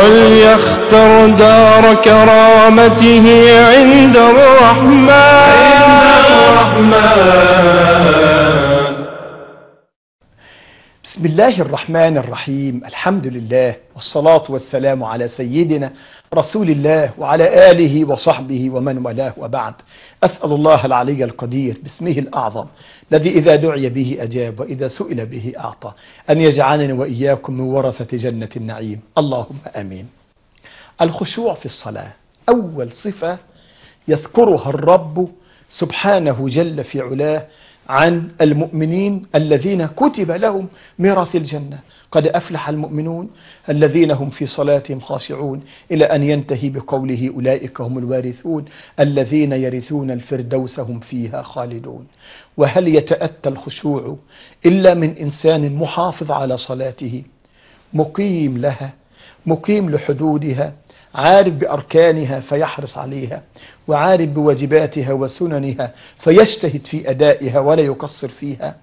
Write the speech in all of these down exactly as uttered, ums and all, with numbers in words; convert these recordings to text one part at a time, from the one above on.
وليختر دار كرامته عند الرحمن. بسم الله الرحمن الرحيم. الحمد لله والصلاة والسلام على سيدنا رسول الله وعلى آله وصحبه ومن والاه، وبعد. أسأل الله العلي القدير باسمه الأعظم الذي إذا دعي به أجاب وإذا سئل به أعطى أن يجعلني وإياكم من ورثة جنة النعيم، اللهم آمين. الخشوع في الصلاة أول صفة يذكرها الرب سبحانه جل في علاه عن المؤمنين الذين كتب لهم ميراث الجنة. قد أفلح المؤمنون الذين هم في صلاتهم خاشعون، إلى أن ينتهي بقوله أولئك هم الوارثون الذين يرثون الفردوس هم فيها خالدون. وهل يتأتى الخشوع إلا من إنسان محافظ على صلاته، مقيم لها، مقيم لحدودها، عارف بأركانها فيحرص عليها، وعارف بواجباتها وسننها فيجتهد في أدائها ولا يقصر فيها.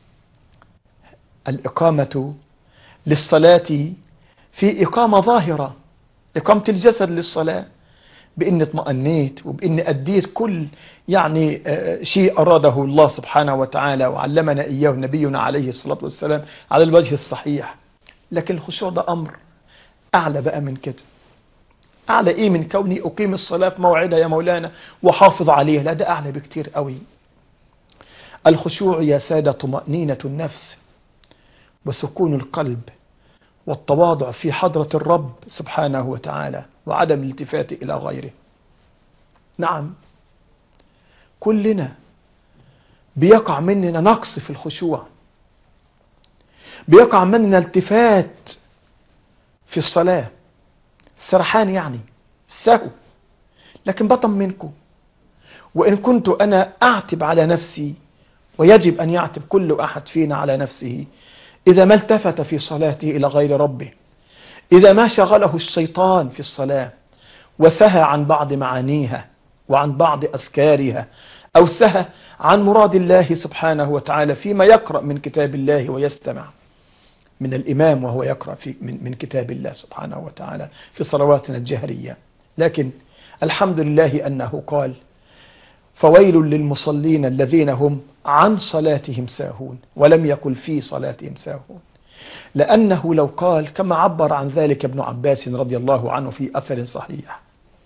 الإقامة للصلاة في إقامة ظاهرة، إقامة الجسد للصلاة، بإن اطمأنيت وبإن أديت كل يعني شيء أراده الله سبحانه وتعالى وعلمنا إياه نبينا عليه الصلاة والسلام على الوجه الصحيح. لكن الخشوع ده أمر أعلى بقى من كده. أعلى إيه من كوني أقيم الصلاة في موعدها يا مولانا وحافظ عليها؟ لا، ده أعلى بكتير قوي. الخشوع يا سادة طمأنينة النفس وسكون القلب والتواضع في حضرة الرب سبحانه وتعالى وعدم الالتفات إلى غيره. نعم، كلنا بيقع مننا نقص في الخشوع، بيقع مننا التفات في الصلاة، سرحان يعني سهو. لكن بطمنكم، وإن كنت أنا أعتب على نفسي، ويجب أن يعتب كل أحد فينا على نفسه، إذا ما التفت في صلاته إلى غير ربه، إذا ما شغله الشيطان في الصلاة وسهى عن بعض معانيها وعن بعض أذكارها، أو سهى عن مراد الله سبحانه وتعالى فيما يقرأ من كتاب الله ويستمع من الإمام وهو يقرأ في من, من كتاب الله سبحانه وتعالى في صلواتنا الجهرية. لكن الحمد لله أنه قال: فويل للمصلين الذين هم عن صلاتهم ساهون، ولم يقل في صلاتهم ساهون. لأنه لو قال كما عبر عن ذلك ابن عباس رضي الله عنه في أثر صحيح،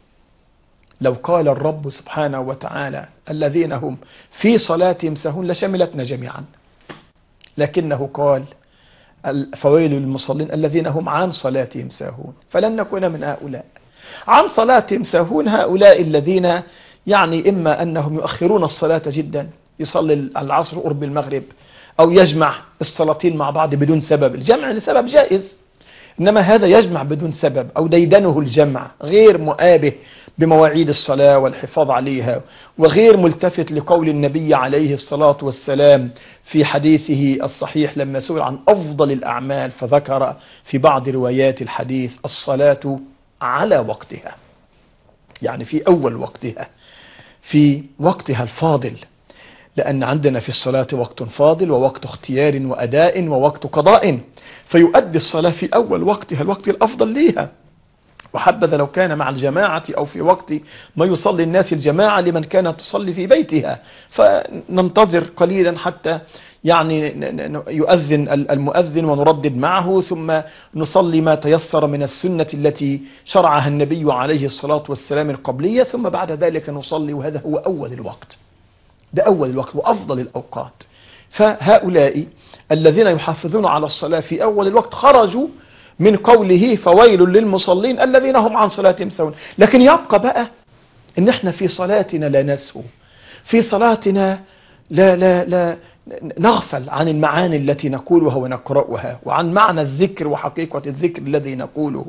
لو قال الرب سبحانه وتعالى الذين هم في صلاتهم ساهون لشملتنا جميعا، لكنه قال فويل للمصلين الذين هم عن صلاتهم ساهون، فلن نكون من هؤلاء. عن صلاتهم ساهون هؤلاء الذين يعني إما أنهم يؤخرون الصلاة جدا، يصلي العصر قرب المغرب، أو يجمع الصلاتين مع بعض بدون سبب. الجمع لسبب جائز، إنما هذا يجمع بدون سبب، أو ديدنه الجمع غير مؤابه بمواعيد الصلاة والحفاظ عليها، وغير ملتفت لقول النبي عليه الصلاة والسلام في حديثه الصحيح لما سئل عن أفضل الأعمال فذكر في بعض روايات الحديث الصلاة على وقتها، يعني في أول وقتها، في وقتها الفاضل. لأن عندنا في الصلاة وقت فاضل ووقت اختيار وأداء ووقت قضاء، فيؤدي الصلاة في أول وقتها الوقت الأفضل ليها. وحبذا لو كان مع الجماعة أو في وقت ما يصلي الناس الجماعة لمن كانت تصلي في بيتها، فننتظر قليلا حتى يعني يؤذن المؤذن ونردد معه، ثم نصلي ما تيسر من السنة التي شرعها النبي عليه الصلاة والسلام القبلية، ثم بعد ذلك نصلي. وهذا هو أول الوقت، ده أول الوقت وأفضل الأوقات. فهؤلاء الذين يحافظون على الصلاة في أول الوقت خرجوا من قوله فويل للمصلين الذين هم عن صلاتهم ساهون. لكن يبقى بقى إن احنا في صلاتنا لا نسهو، في صلاتنا لا لا لا نغفل عن المعاني التي نقولها ونقرأها، وعن معنى الذكر وحقيقة الذكر الذي نقوله.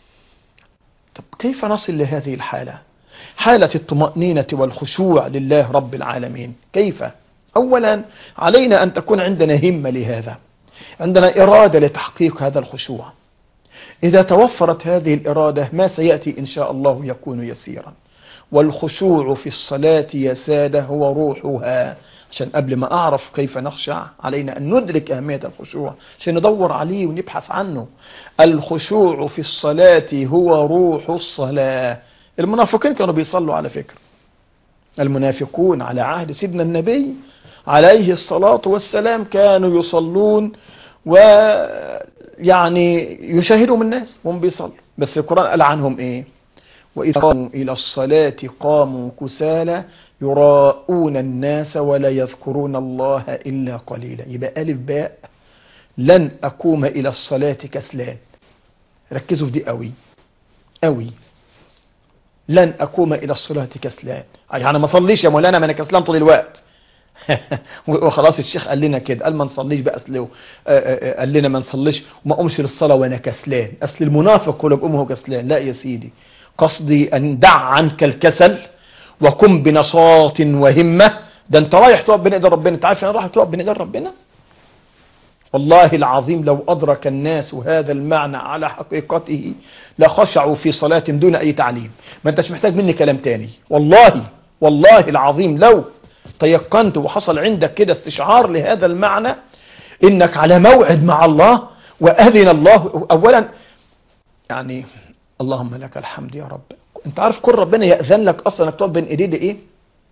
طب كيف نصل لهذه الحالة، حالة الطمأنينة والخشوع لله رب العالمين؟ كيف؟ أولا علينا أن تكون عندنا همة لهذا، عندنا إرادة لتحقيق هذا الخشوع. إذا توفرت هذه الإرادة ما سيأتي إن شاء الله يكون يسيرا. والخشوع في الصلاة يا سادة هو روحها. عشان قبل ما أعرف كيف نخشع علينا أن ندرك أهمية الخشوع عشان ندور عليه ونبحث عنه. الخشوع في الصلاة هو روح الصلاة. المنافقين كانوا بيصلوا على فكرة، المنافقون على عهد سيدنا النبي عليه الصلاة والسلام كانوا يصلون ويعني يشاهدهم الناس وهم بيصلوا، بس القرآن قال عنهم إيه؟ وإذا قاموا إلى الصلاة قاموا كسالى يراءون الناس ولا يذكرون الله إلا قليلا. يبقى ألف باء، لن أقوم إلى الصلاة كسلان. ركزوا في دي قوي قوي، لن أقوم إلى الصلاة كسلان، يعني ما صليش يا مولانا ما أنا كسلان طول الوقت. وخلاص الشيخ قال لنا كده، قال ما نصليش بقى أصله قال لنا ما نصليش وما أقومش للصلاة وأنا كسلان. أصل المنافق كله بيقوم هو كسلان. لا يا سيدي، قصدي أن دع عنك الكسل وكن بنشاط وهمة. ده أنت رايح تقف بين إيدين ربنا. أنت عارف أنا رايح تقف بين إيدين ربنا؟ والله العظيم لو أدرك الناس هذا المعنى على حقيقته لخشعوا في صلاتهم دون أي تعليم. ما أنتش محتاج مني كلام تاني. والله والله العظيم لو تيقنت وحصل عندك كده استشعار لهذا المعنى إنك على موعد مع الله وأذن الله أولا، يعني اللهم لك الحمد يا رب. أنت عارف كل ربنا يأذن لك أصلا أنك تقف بين إيديه ده إيه؟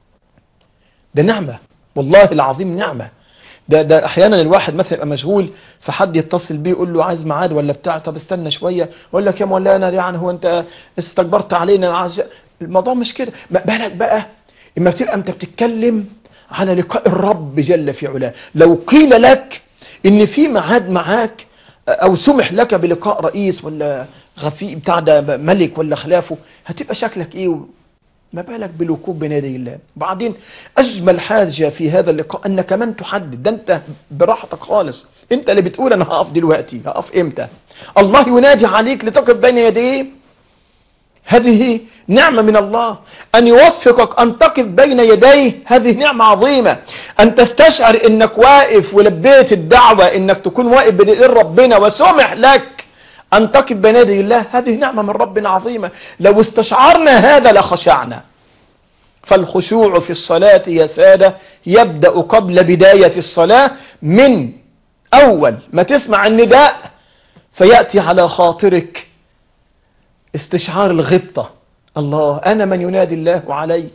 ده نعمة والله العظيم، نعمة. ده ده احيانا الواحد مثلا يبقى مشغول فحد يتصل بيه يقول له عايز ميعاد ولا بتاع، طب استنى شويه، يقول لك يا مولانا يعني هو انت استكبرت علينا عايز. الموضوع مش كده. بالك بقى اما بتبقى انت بتتكلم على لقاء الرب جل في علاه. لو قيل لك ان في ميعاد معاك او سمح لك بلقاء رئيس ولا غفي بتاع ده ملك ولا خلافه، هتبقى شكلك ايه؟ ما بالك بالوقوف بين يدي الله. وبعدين اجمل حاجه في هذا اللقاء انك كمان تحدد، ده انت براحتك خالص، انت اللي بتقول انا هقف دلوقتي، هقف امتى. الله ينادي عليك لتقف بين يديه. هذه نعمه من الله، ان يوفقك ان تقف بين يديه هذه نعمه عظيمه. ان تستشعر انك واقف ولبيت الدعوه انك تكون واقف بين يدي ربنا وسمح لك أن تقف بين يدي الله، هذه نعمة من ربنا عظيمة. لو استشعرنا هذا لخشعنا. فالخشوع في الصلاة يا سادة يبدأ قبل بداية الصلاة، من أول ما تسمع النداء فيأتي على خاطرك استشعار الغبطة. الله، أنا من ينادي الله علي،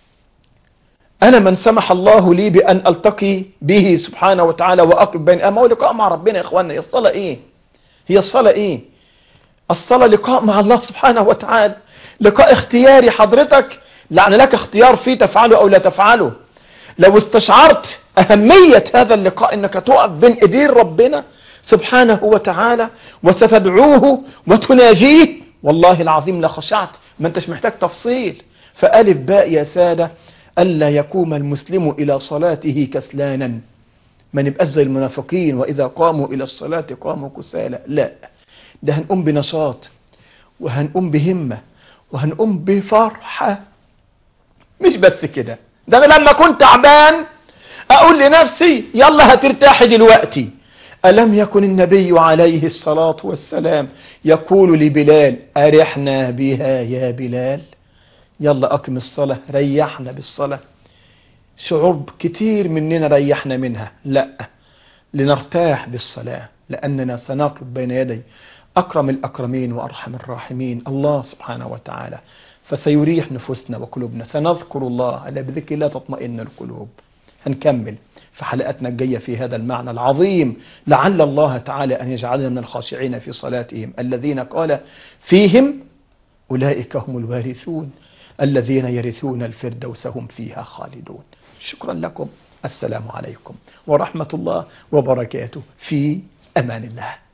أنا من سمح الله لي بأن ألتقي به سبحانه وتعالى وأقف بين أما هو لقاء مع ربنا. يا إخواننا هي الصلاة إيه؟ هي الصلاة إيه؟ الصلاة لقاء مع الله سبحانه وتعالى، لقاء اختياري. حضرتك يعني لك اختيار فيه تفعله أو لا تفعله. لو استشعرت أهمية هذا اللقاء إنك تقف بين إيدين ربنا سبحانه وتعالى وستدعوه وتناجيه، والله العظيم لخشعت. ما أنتش محتاج تفصيل. فألف باء يا سادة، ألا يقوم المسلم إلى صلاته كسلانا. ما نبقاش زي المنافقين وإذا قاموا إلى الصلاة قاموا كسالى. لا، ده هنقوم بنشاط وهنقوم بهمة وهنقوم بفرحة. مش بس كده، ده أنا لما كنت تعبان أقول لنفسي يلا هترتاحي دلوقتي. ألم يكن النبي عليه الصلاة والسلام يقول لبلال أرحنا بها يا بلال، يلا أقم الصلاة، ريحنا بالصلاة. شعور كتير مننا ريحنا منها. لا، لنرتاح بالصلاة لأننا سنقف بين يدي أكرم الأكرمين وأرحم الراحمين الله سبحانه وتعالى، فسيريح نفوسنا وقلوبنا. سنذكر الله، ألا بذكر الله تطمئن القلوب. هنكمل في حلقتنا الجاية في هذا المعنى العظيم، لعل الله تعالى أن يجعلنا من الخاشعين في صلاتهم الذين قال فيهم أولئك هم الوارثون الذين يرثون الفردوس هم فيها خالدون. شكرا لكم، السلام عليكم ورحمة الله وبركاته، في أمان الله.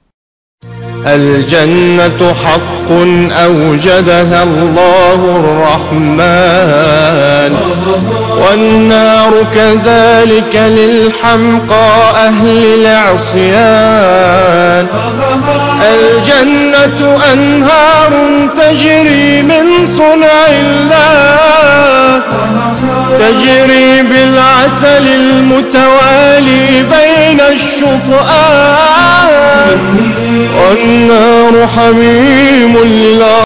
الجنة حق أوجدها الله الرحمن، والنار كذلك للحمقى أهل العصيان. الجنة أنهار تجري من صنع الله، تجري بالعسل المتوالي بين الشطآن. والنار حميم للعصيان.